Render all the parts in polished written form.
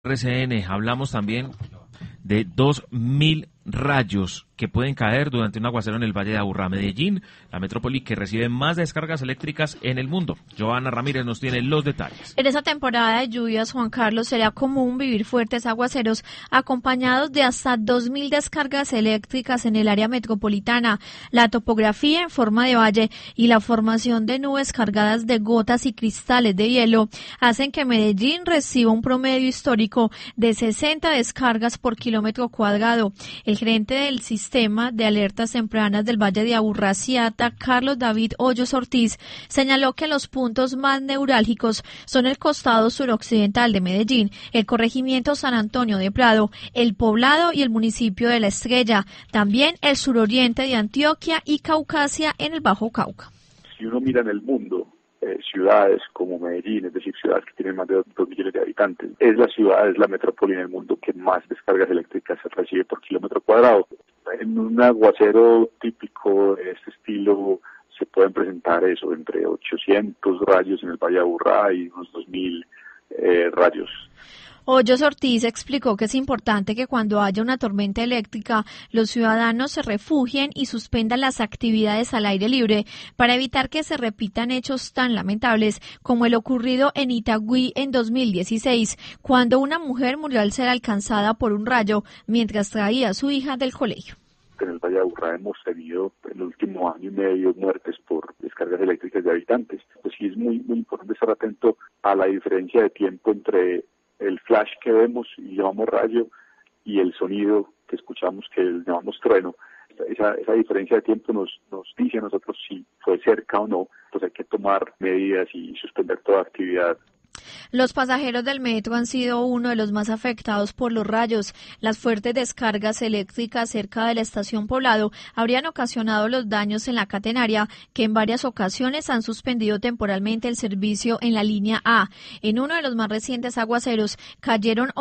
RCN hablamos también de 2.000 rayos que pueden caer durante un aguacero en el Valle de Aburrá. Medellín, la metrópoli que recibe más descargas eléctricas en el mundo. Joana Ramírez nos tiene los detalles. En esa temporada de lluvias, Juan Carlos, será común vivir fuertes aguaceros acompañados de hasta 2.000 descargas eléctricas en el área metropolitana. La topografía en forma de valle y la formación de nubes cargadas de gotas y cristales de hielo hacen que Medellín reciba un promedio histórico de 60 descargas por kilómetro cuadrado. El gerente del sistema de alertas tempranas del Valle de Aburrá, CIATA, Carlos David Hoyos Ortiz, señaló que los puntos más neurálgicos son el costado suroccidental de Medellín, el corregimiento San Antonio de Prado, el Poblado y el municipio de La Estrella, también el suroriente de Antioquia y Caucasia en el Bajo Cauca. Si uno mira en el mundo, ciudades como Medellín, es decir, ciudades que tienen más de 2 millones de habitantes, es la metrópoli en el mundo que más descargas eléctricas se recibe por kilómetro cuadrado. En un aguacero típico de este estilo se pueden presentar eso, entre 800 rayos en el Valle de Aburrá y unos 2.000 rayos. Hoyos Ortiz explicó que es importante que cuando haya una tormenta eléctrica, los ciudadanos se refugien y suspendan las actividades al aire libre para evitar que se repitan hechos tan lamentables como el ocurrido en Itagüí en 2016, cuando una mujer murió al ser alcanzada por un rayo mientras traía a su hija del colegio. En el Valle de Aburrá hemos tenido en el último año y medio muertes por descargas eléctricas de habitantes. Pues sí es muy importante estar atento a la diferencia de tiempo entre el flash que vemos y llamamos rayo y el sonido que escuchamos que llamamos trueno. Esa diferencia de tiempo nos dice a nosotros si fue cerca o no, pues hay que tomar medidas y suspender toda actividad. Los pasajeros del metro han sido uno de los más afectados por los rayos. Las fuertes descargas eléctricas cerca de la estación Poblado habrían ocasionado los daños en la catenaria, que en varias ocasiones han suspendido temporalmente el servicio en la línea A. En uno de los más recientes aguaceros cayeron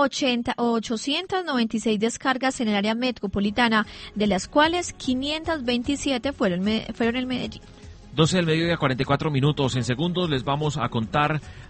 896 descargas en el área metropolitana, de las cuales 527 fueron en Medellín. 12 del mediodía, 44 minutos. En segundos les vamos a contar